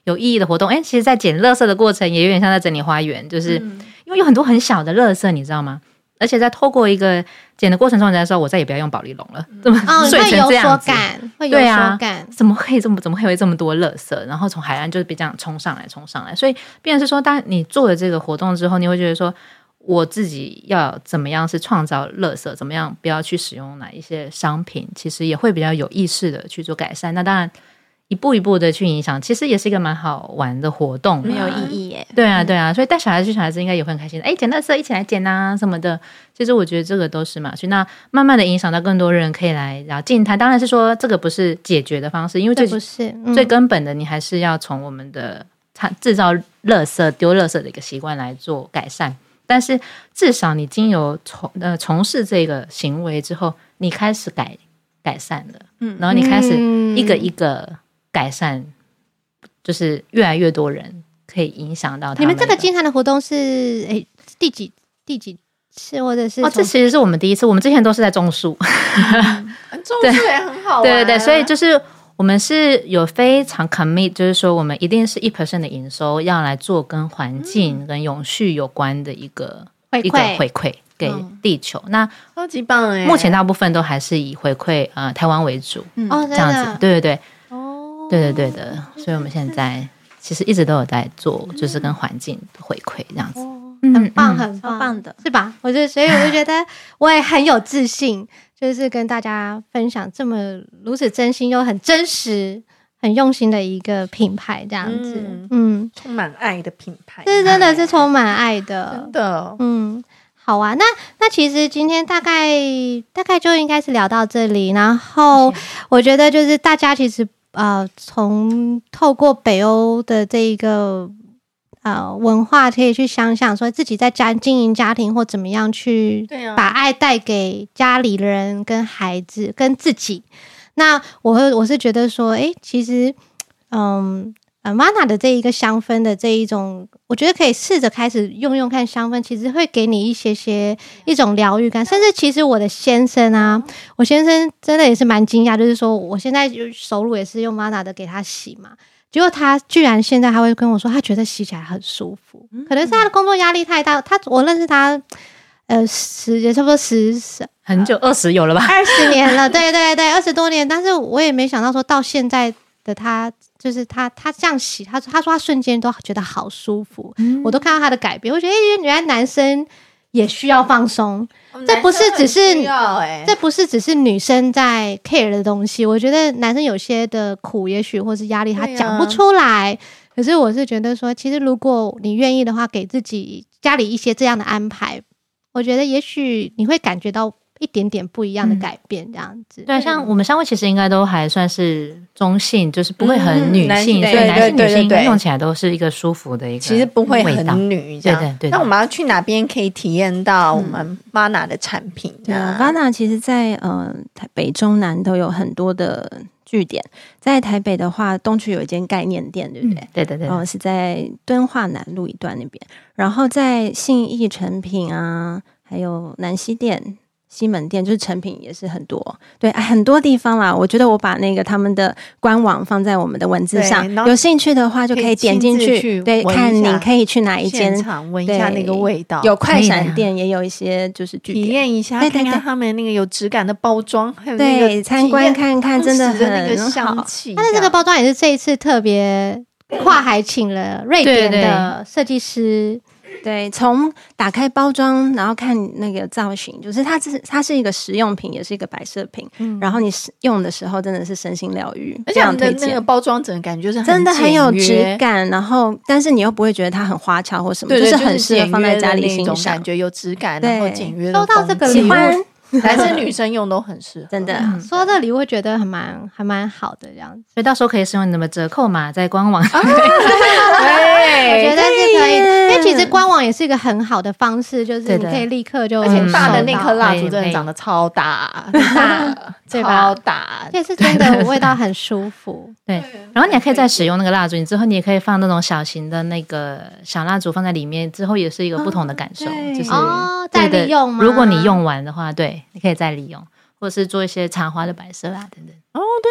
有意义的活动。其实在捡垃圾的过程也有点像在整理花园，就是因为有很多很小的垃圾，你知道吗？而且在透过一个捡的过程中，人家说我再也不要用保丽龙了，这么碎成这样子， 会有所感， 怎么会有这么多垃圾？然后从海岸就是被这样冲上来，所以变成是说，当你做了这个活动之后，你会觉得说，我自己要怎么样是创造垃圾，怎么样不要去使用哪一些商品，其实也会比较有意识的去做改善。那当然一步一步的去影响，其实也是一个蛮好玩的活动， 没有意义耶。 对啊，所以带小孩子应该也会很开心。捡垃圾一起来捡啊什么的。其实我觉得这个都是嘛，所以那慢慢的影响到更多人可以来然后静态。当然是说这个不是解决的方式，因为最根本的，你还是要从我们的制造垃圾、丢垃圾的一个习惯来做改善。但是至少你经由从事这个行为之后，你开始改善了，然后你开始一个一个改善，就是越来越多人可以影响到他们。 你们这个静态的活动是第几次，或者是这其实是我们第一次，我们之前都是在种树， 种树也很好玩。 对，所以就是我们是有非常 commit， 就是说我们一定是 1% 的营收要来做跟环境跟永续有关的一个回馈给地球。那超级棒目前大部分都还是以回馈台湾为主，这样子，对的，所以我们现在其实一直都有在做，就是跟环境的回馈这样子。 很棒，很棒的， 是吧？所以我就觉得我也很有自信，就是跟大家分享这么如此真心又很真实、很用心的一个品牌，这样子， 充满爱的品牌， 这真的是充满爱的， 真的， 好啊。那其实今天大概就应该是聊到这里，然后我觉得就是大家其实从透过北欧的这一个文化，可以去想想说自己在经营家庭或怎么样去把爱带给家里人跟孩子跟自己。那我是觉得说其实Mana 的这一个香氛的这一种，我觉得可以试着开始用看香氛，其实会给你一种疗愈感。甚至其实我先生真的也是蛮惊讶，就是说我现在收入也是用 Mana 的给他洗嘛，结果他居然现在他会跟我说他觉得洗起来很舒服，可能是他的工作压力太大。我认识他也差不多很久，20有了吧 ，20年了，对，20多年。但是我也没想到说到现在的他，就是他这样洗，他说他瞬间都觉得好舒服，我都看到他的改变。我觉得原来男生也需要放松，这不是只是女生在 care 的东西。我觉得男生有些的苦也许或是压力他讲不出来，可是我是觉得说其实如果你愿意的话，给自己家里一些这样的安排，我觉得也许你会感觉到一点点不一样的改变，这样子。 对，像我们香味其实应该都还算是中性，就是不会很女性，所以男性女性应该用起来都是一个舒服的一个， 其实不会很女这样。 对。 那我们要去哪边可以体验到我们 Mana 的产品 ？Mana 其实在台北中南都有很多的据点。在台北的话，东区有一间概念店，对不对？ 对。 是在敦化南路一段那边，然后在信义诚品啊，还有南西店。西门店就是成品也是很多，对，很多地方啦。我觉得我把那个他们的官网放在我们的文字上，有兴趣的话就可以点进去，对，看你可以去哪一间现场闻一下那个味道。 有快闪店，也有一些就是体验一下，看看他们那个有质感的包装，还有那个参观看看，真的很那个香气。 它的这个包装也是这一次特别跨海请了瑞典的设计师。 对，从打开包装，然后看那个造型，就是它是一个实用品，也是一个摆设品。然后你用的时候真的是身心疗愈， 而且我们的那个包装整个感觉就是真的很有质感，然后但是你又不会觉得它很花俏或什么，就是很适合放在家里欣赏， 感觉有质感，然后简约的。 收到这个喜欢。 男生女生用都很适合， 真的。 说到这里，我会觉得还蛮好的这样子， 所以到时候可以使用你们的折扣码在官网。 对，我觉得是可以，因为其实官网也是一个很好的方式，就是你可以立刻就， 而且大的那颗蜡烛真的长得超大，超大， 这是真的味道很舒服。 对，然后你还可以再使用那个蜡烛，你之后你也可以放那种小型的那个小蜡烛放在里面，之后也是一个不同的感受，就是再利用吗？ 如果你用完的话，对。你可以再利用，或者是做一些插花的摆设啊，等等。 对，那你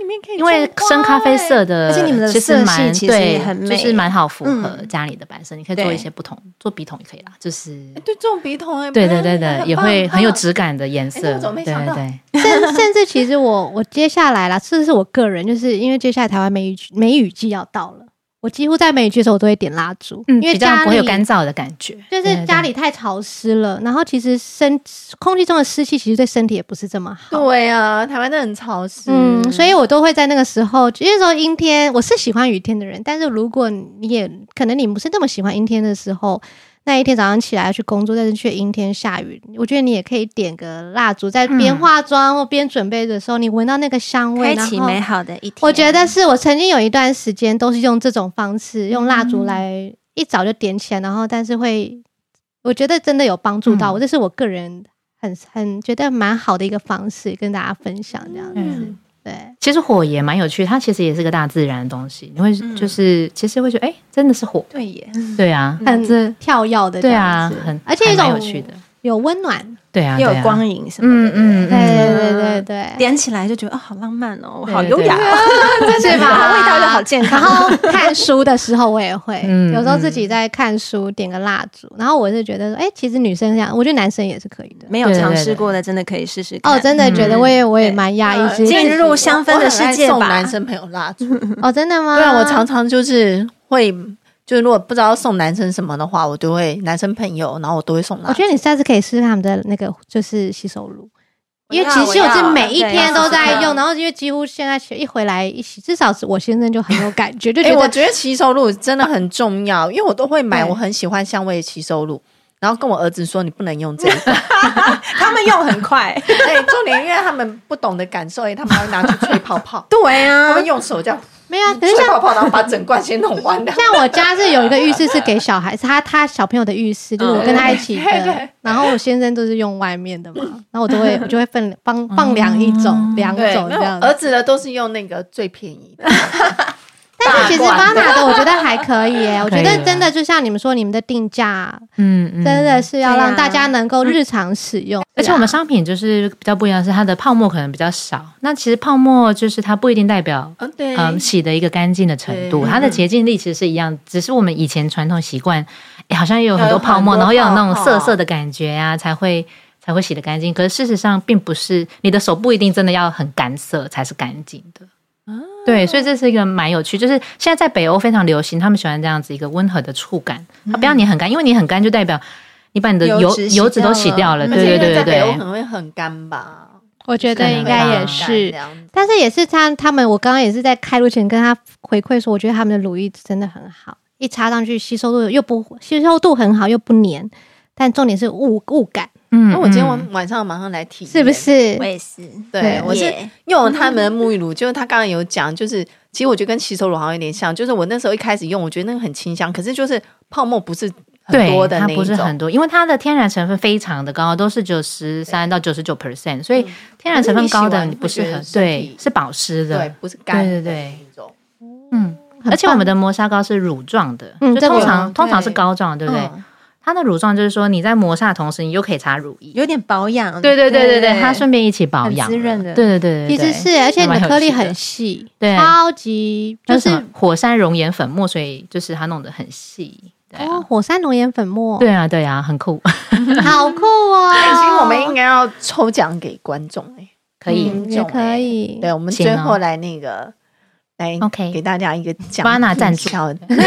面可以因为深咖啡色的， 而且你们的色系其实也很美， 就是蛮好符合家里的摆设。你可以做一些不同，做笔筒也可以啦，就是对，做笔筒对，也会很有质感的颜色。对， 甚至其实我接下来啦，这是我个人，就是因为接下来台湾梅雨季要到了。我几乎在梅雨季的时候，我都会点蜡烛，因为比较不会有干燥的感觉， 就是家里太潮湿了，然后其实空气中的湿气其实对身体也不是这么好。 对啊，台湾真的很潮湿， 所以我都会在那个时候，因为说阴天，我是喜欢雨天的人，但是如果你也可能你不是那么喜欢阴天的时候，那一天早上起来要去工作，但是却阴天下雨，我觉得你也可以点个蜡烛，在边化妆或边准备的时候，你闻到那个香味， 开启美好的一天。 我觉得是我曾经有一段时间都是用这种方式，用蜡烛来一早就点起来，然后但是我觉得真的有帮助到我，这是我个人很觉得蛮好的一个方式，跟大家分享这样子。对， 其实火也蛮有趣，它其实也是个大自然的东西，你会就是其实会觉得真的是火， 对耶， 对啊， 很跳跃的这样子， 对啊， 而且一种有趣的， 有温暖， 对啊， 又有光影什么的， 对， 点起来就觉得好浪漫哦，好优雅， 是吧？ 味道又好健康。 然后看书的时候我也会，有时候自己在看书点个蜡烛，然后我是觉得说，其实女生这样，我觉得男生也是可以的， 没有尝试过的真的可以试试看。 哦，真的觉得我也蛮压抑， 进入香氛的世界吧。 送男生朋友蜡烛哦，真的吗？ 对啊，我常常就是会。就是如果不知道送男生什么的话，我就会男生朋友，然后我都会送蜡烛。 我觉得你下次可以试试他们的那个就是洗手乳，因为其实我是每一天都在用，然后因为几乎现在一回来一洗，至少是我先生就很有感觉，就觉得我觉得洗手乳真的很重要，因为我都会买我很喜欢香味的洗手乳。然后跟我儿子说你不能用这个他们用很快重点因为他们不懂得感受，他们会拿去吹泡泡对啊， 他们用手这样没有，可是吹泡泡然后把整罐先弄完的。 像我家是有一个浴室是给小孩，是他小朋友的浴室，就是我跟他一起的，然后我先生都是用外面的嘛，然后我就会放两种这样， 儿子的都是用那个最便宜的但是其实巴拿的我觉得还可以耶，我觉得真的就像你们说，你们的定价，真的是要让大家能够日常使用。 而且我们商品就是比较不一样，是它的泡沫可能比较少。那其实泡沫就是它不一定代表洗的一个干净的程度，它的洁净力其实是一样，只是我们以前传统习惯，好像也有很多泡沫，然后要有那种涩涩的感觉啊，才会洗得干净。可是事实上并不是，你的手不一定真的要很干涩才是干净的。对，所以这是一个蛮有趣，就是现在在北欧非常流行，他们喜欢这样子一个温和的触感，它不要你很干，因为你很干就代表你把你的油脂都洗掉了，对， 在北欧可能会很干吧， 我觉得应该也是，但是也是他们，我刚刚也是在开录前跟他回馈说，我觉得他们的乳液真的很好，一擦上去吸收度很好又不黏，但重点是雾感。 那我今天晚上马上来体验， 是不是？ 我也是， 对，我是用了他们的沐浴乳，就是他刚刚有讲，就是其实我觉得跟洗手乳好像有点像，就是我那时候一开始用，我觉得那个很清香，可是就是泡沫不是很多的那一种， 它不是很多，因为它的天然成分非常的高，都是93%到99%，所以天然成分高的你不是很对，是保湿的， 对，不是干的那种。 而且我们的磨砂膏是乳状的，就通常是膏状，对不对？它的乳状就是说你在磨砂的同时，你又可以擦乳液， 有点保养。 对，它顺便一起保养， 很滋润的。 对， 其实是，而且你的颗粒很细， 对， 超级就是火山熔岩粉末，所以就是它弄得很细。 火山熔岩粉末， 对啊，很酷， 好酷哦！ 其实我们应该要抽奖给观众可以， 也可以。 对，我们最后来那个来 OK 给大家一个奖， 巴拿赞助。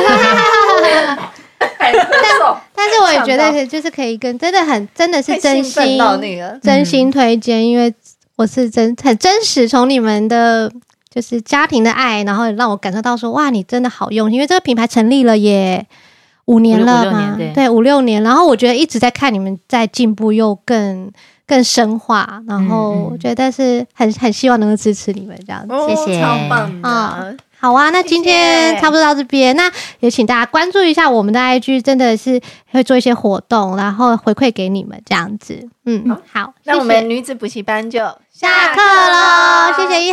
但是我也觉得就是可以真的是真心真心推荐，因为我是很真实从你们的就是家庭的爱，然后让我感受到说哇，你真的好用，因为这个品牌成立了也5年了嘛，对5-6年，然后我觉得一直在看你们在进步又更深化，然后我觉得是很希望能够支持你们这样子， 谢谢， 超棒的。 好啊，那今天差不多到这边，那也请大家关注一下我们的 IG， 真的是会做一些活动，然后回馈给你们这样子。好， 那我们女子补习班就下课喽，谢谢一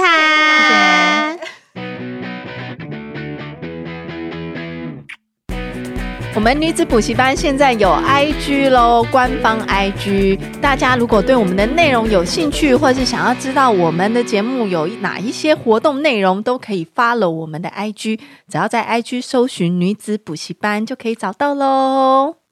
涵。 我们们女子补习班现在有 IG 咯，官方 IG， 大家如果对我们的内容有兴趣，或是想要知道我们的节目有哪一些活动内容，都可以 follow 我们的 IG， 只要在 IG 搜寻女子补习班就可以找到咯。